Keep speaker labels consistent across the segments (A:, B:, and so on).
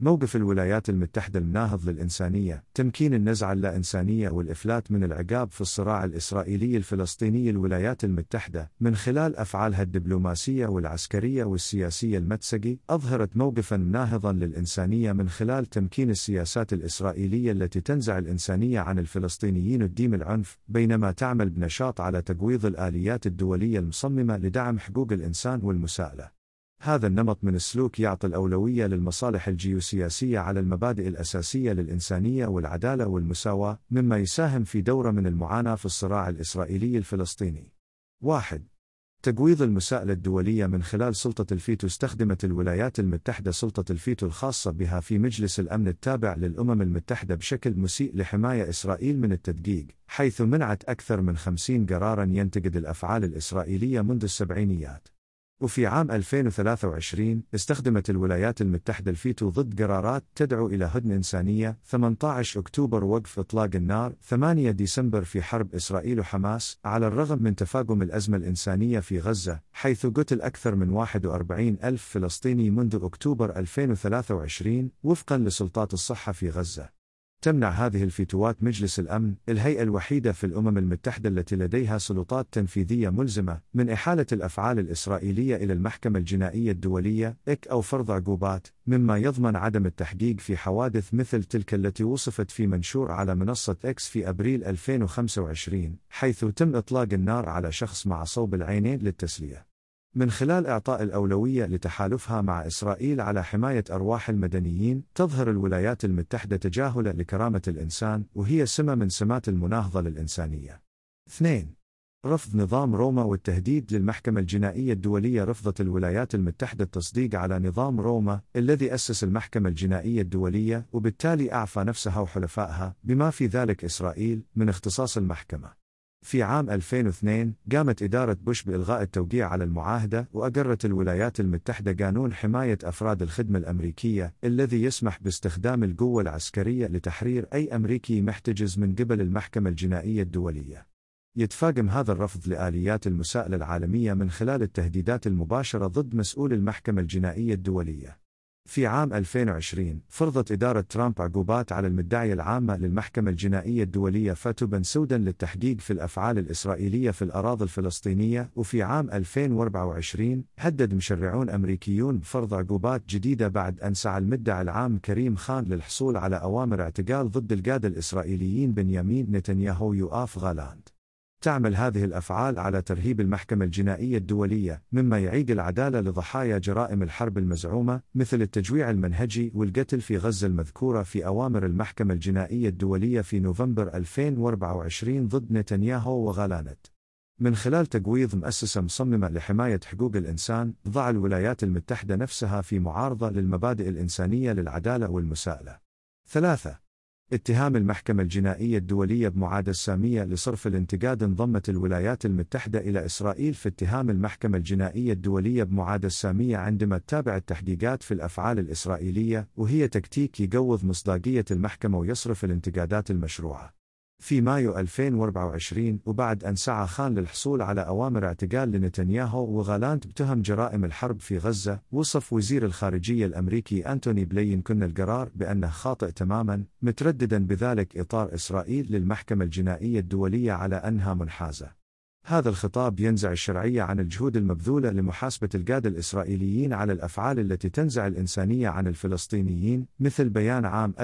A: موقف الولايات المتحدة الناهض للإنسانية، تمكين النزعة اللا إنسانية والإفلات من العقاب في الصراع الإسرائيلي الفلسطيني. الولايات المتحدة من خلال أفعالها الدبلوماسية والعسكرية والسياسية المتسقي أظهرت موقفا ناهضا للإنسانية من خلال تمكين السياسات الإسرائيلية التي تنزع الإنسانية عن الفلسطينيين وتديم العنف، بينما تعمل بنشاط على تقويض الآليات الدولية المصممة لدعم حقوق الإنسان والمساءلة. هذا النمط من السلوك يعطي الأولوية للمصالح الجيوسياسية على المبادئ الأساسية للإنسانية والعدالة والمساواة، مما يساهم في دورة من المعاناة في الصراع الإسرائيلي الفلسطيني. 1. تقويض المساءلة الدولية من خلال سلطة الفيتو. استخدمت الولايات المتحدة سلطة الفيتو الخاصة بها في مجلس الأمن التابع للأمم المتحدة بشكل مسيء لحماية إسرائيل من التدقيق، حيث منعت أكثر من 50 قراراً ينتقد الأفعال الإسرائيلية منذ السبعينيات. وفي عام 2023 استخدمت الولايات المتحدة الفيتو ضد قرارات تدعو إلى هدنة إنسانية: 18 أكتوبر وقف إطلاق النار، 8 ديسمبر في حرب إسرائيل وحماس، على الرغم من تفاقم الأزمة الإنسانية في غزة، حيث قتل أكثر من 41 ألف فلسطيني منذ أكتوبر 2023 وفقا لسلطات الصحة في غزة. تمنع هذه الفيتوات مجلس الأمن، الهيئة الوحيدة في الأمم المتحدة التي لديها سلطات تنفيذية ملزمة، من إحالة الأفعال الإسرائيلية إلى المحكمة الجنائية الدولية أو فرض عقوبات، مما يضمن عدم التحقيق في حوادث مثل تلك التي وصفت في منشور على منصة إكس في أبريل 2025، حيث تم إطلاق النار على شخص مع صوب العينين للتسلية. من خلال إعطاء الأولوية لتحالفها مع إسرائيل على حماية أرواح المدنيين، تظهر الولايات المتحدة تجاهل لكرامة الإنسان، وهي سمة من سمات المناهضة للإنسانية. 2. رفض نظام روما والتهديد للمحكمة الجنائية الدولية. رفضت الولايات المتحدة التصديق على نظام روما الذي أسس المحكمة الجنائية الدولية، وبالتالي أعفى نفسها وحلفائها بما في ذلك إسرائيل من اختصاص المحكمة. في عام 2002 قامت إدارة بوش بإلغاء التوقيع على المعاهدة، وأقرت الولايات المتحدة قانون حماية أفراد الخدمة الأمريكية الذي يسمح باستخدام القوة العسكرية لتحرير أي أمريكي محتجز من قبل المحكمة الجنائية الدولية. يتفاقم هذا الرفض لآليات المساءلة العالمية من خلال التهديدات المباشرة ضد مسؤول المحكمة الجنائية الدولية. في عام 2020 فرضت إدارة ترامب عقوبات على المدعية العامة للمحكمة الجنائية الدولية فاتو بنسودا للتحقيق في الأفعال الإسرائيلية في الأراضي الفلسطينية. وفي عام 2024 هدد مشرعون أمريكيون بفرض عقوبات جديدة بعد أن سعى المدعي العام كريم خان للحصول على أوامر اعتقال ضد القادة الإسرائيليين بنيامين نتنياهو ويوآف غالاند. تعمل هذه الأفعال على ترهيب المحكمة الجنائية الدولية، مما يعيق العدالة لضحايا جرائم الحرب المزعومة مثل التجويع المنهجي والقتل في غزة المذكورة في أوامر المحكمة الجنائية الدولية في نوفمبر 2024 ضد نتنياهو وغالاند. من خلال تقويض مؤسسة مصممة لحماية حقوق الإنسان، ضع الولايات المتحدة نفسها في معارضة للمبادئ الإنسانية للعدالة والمساءلة. 3. اتهام المحكمة الجنائية الدولية بمعاداة سامية لصرف الانتقاد. انضمت الولايات المتحدة إلى إسرائيل في اتهام المحكمة الجنائية الدولية بمعاداة سامية عندما تتابع التحقيقات في الأفعال الإسرائيلية، وهي تكتيك يقوض مصداقية المحكمة ويصرف الانتقادات المشروعة. في مايو 2024 وبعد أن سعى خان للحصول على أوامر اعتقال لنتنياهو وغالاند بتهم جرائم الحرب في غزة، وصف وزير الخارجية الأمريكي أنتوني بلينكن القرار بأنه خاطئ تماما، مترددا بذلك إطار إسرائيل للمحكمة الجنائية الدولية على أنها منحازة. هذا الخطاب ينزع الشرعية عن الجهود المبذولة لمحاسبة القادة الإسرائيليين على الأفعال التي تنزع الإنسانية عن الفلسطينيين، مثل بيان عام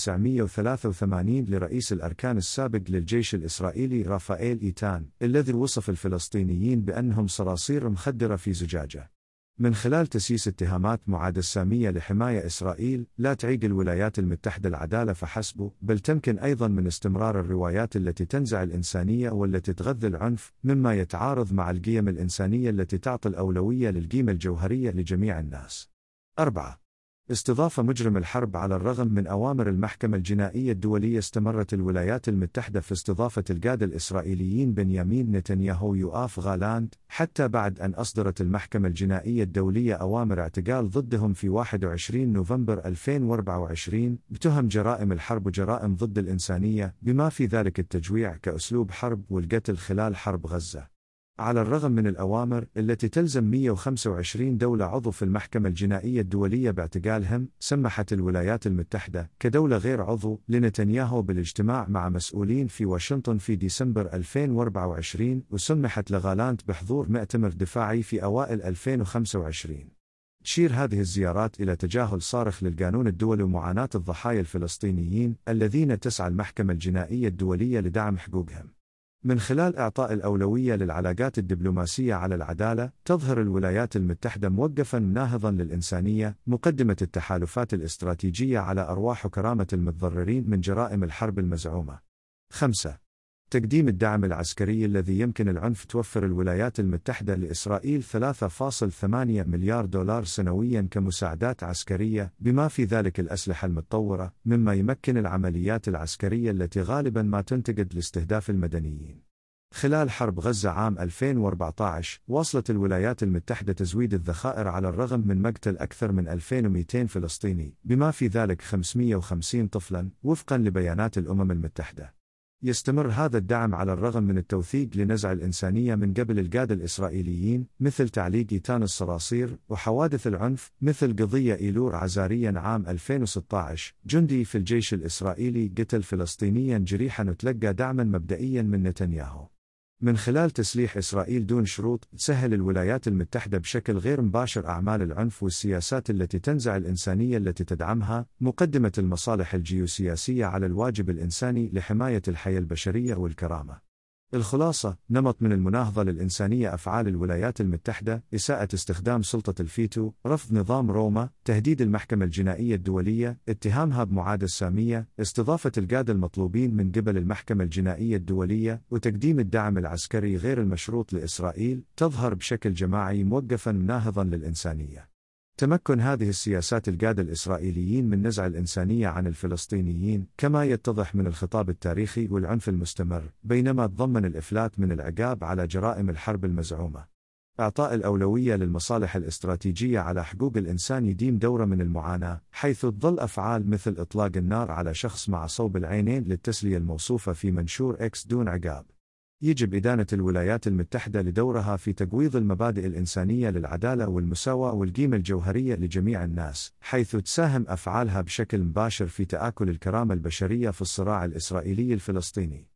A: 1983 لرئيس الأركان السابق للجيش الإسرائيلي رافائيل إيتان، الذي وصف الفلسطينيين بأنهم صراصير مخدرة في زجاجة. من خلال تسييس اتهامات معاداة سامية لحماية إسرائيل، لا تعيق الولايات المتحدة العدالة فحسب، بل تمكن أيضا من استمرار الروايات التي تنزع الإنسانية والتي تغذي العنف، مما يتعارض مع القيم الإنسانية التي تعطي الأولوية للقيمة الجوهرية لجميع الناس. 4. استضافة مجرم الحرب. على الرغم من أوامر المحكمة الجنائية الدولية، استمرت الولايات المتحدة في استضافة القادة الإسرائيليين بنيامين نتنياهو ويوآف غالاند، حتى بعد أن أصدرت المحكمة الجنائية الدولية أوامر اعتقال ضدهم في 21 نوفمبر 2024 بتهم جرائم الحرب وجرائم ضد الإنسانية، بما في ذلك التجويع كأسلوب حرب والقتل خلال حرب غزة. على الرغم من الأوامر التي تلزم 125 دولة عضو في المحكمة الجنائية الدولية باعتقالهم، سمحت الولايات المتحدة كدولة غير عضو لنتنياهو بالاجتماع مع مسؤولين في واشنطن في ديسمبر 2024، وسمحت لغالانت بحضور مؤتمر دفاعي في أوائل 2025. تشير هذه الزيارات إلى تجاهل صارخ للقانون الدولي ومعاناة الضحايا الفلسطينيين الذين تسعى المحكمة الجنائية الدولية لدعم حقوقهم. من خلال إعطاء الأولوية للعلاقات الدبلوماسية على العدالة، تظهر الولايات المتحدة موقفاً ناهضاً للإنسانية، مقدمة التحالفات الاستراتيجية على أرواح وكرامة المتضررين من جرائم الحرب المزعومة. 5. تقديم الدعم العسكري الذي يمكن العنف. توفر الولايات المتحدة لإسرائيل 3.8 مليار دولار سنوياً كمساعدات عسكرية، بما في ذلك الأسلحة المتطورة، مما يمكن العمليات العسكرية التي غالباً ما تنتقد لاستهداف المدنيين. خلال حرب غزة عام 2014، واصلت الولايات المتحدة تزويد الذخائر على الرغم من مقتل أكثر من 2200 فلسطيني، بما في ذلك 550 طفلاً، وفقاً لبيانات الأمم المتحدة. يستمر هذا الدعم على الرغم من التوثيق لنزع الإنسانية من قبل القادة الإسرائيليين، مثل تعليق إيتان الصراصير، وحوادث العنف، مثل قضية إيلور عزاريا عام 2016. جندي في الجيش الإسرائيلي قتل فلسطينيا جريحا وتلقى دعما مبدئيا من نتنياهو. من خلال تسليح إسرائيل دون شروط، تسهل الولايات المتحدة بشكل غير مباشر أعمال العنف والسياسات التي تنزع الإنسانية التي تدعمها، مقدمة المصالح الجيوسياسية على الواجب الإنساني لحماية الحياة البشرية والكرامة. الخلاصة: نمط من المناهضة للإنسانية. أفعال الولايات المتحدة: إساءة استخدام سلطة الفيتو، رفض نظام روما، تهديد المحكمة الجنائية الدولية، اتهامها بمعاداة سامية، استضافة القادة المطلوبين من قبل المحكمة الجنائية الدولية، وتقديم الدعم العسكري غير المشروط لإسرائيل. تظهر بشكل جماعي موقفاً ناهضاً للإنسانية. تمكن هذه السياسات القادة الإسرائيليين من نزع الإنسانية عن الفلسطينيين، كما يتضح من الخطاب التاريخي والعنف المستمر، بينما تضمن الإفلات من العقاب على جرائم الحرب المزعومة. إعطاء الأولوية للمصالح الاستراتيجية على حقوق الإنسان يديم دورة من المعاناة، حيث تظل أفعال مثل إطلاق النار على شخص مع صوب العينين للتسلية الموصوفة في منشور إكس دون عقاب. يجب إدانة الولايات المتحدة لدورها في تقويض المبادئ الإنسانية للعدالة والمساواة والقيمة الجوهرية لجميع الناس، حيث تساهم أفعالها بشكل مباشر في تآكل الكرامة البشرية في الصراع الإسرائيلي الفلسطيني.